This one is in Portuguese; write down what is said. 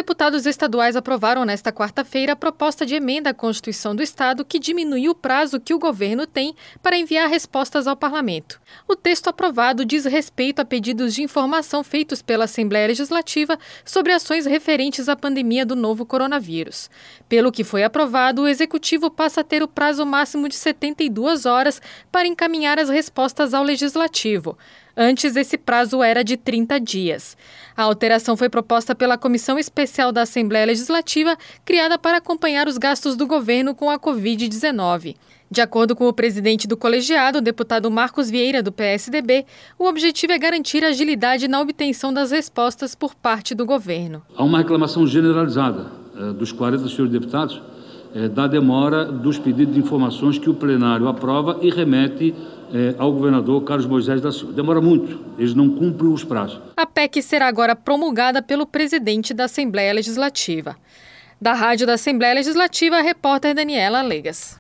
deputados estaduais aprovaram nesta quarta-feira a proposta de emenda à Constituição do Estado que diminui o prazo que o governo tem para enviar respostas ao parlamento. O texto aprovado diz respeito a pedidos de informação feitos pela Assembleia Legislativa sobre ações referentes à pandemia do novo coronavírus. Pelo que foi aprovado, o Executivo passa a ter o prazo máximo de 72 horas para encaminhar as respostas ao Legislativo. Antes, esse prazo era de 30 dias. A alteração foi proposta pela Comissão Especial da Assembleia Legislativa, criada para acompanhar os gastos do governo com a Covid-19. De acordo com o presidente do colegiado, o deputado Marcos Vieira, do PSDB, o objetivo é garantir agilidade na obtenção das respostas por parte do governo. Há uma reclamação generalizada dos 40 senhores deputados da demora dos pedidos de informações que o plenário aprova e remete ao governador Carlos Moisés da Silva. Demora muito, eles não cumprem os prazos. A PEC será agora promulgada pelo presidente da Assembleia Legislativa. Da Rádio da Assembleia Legislativa, a repórter Daniela Legas.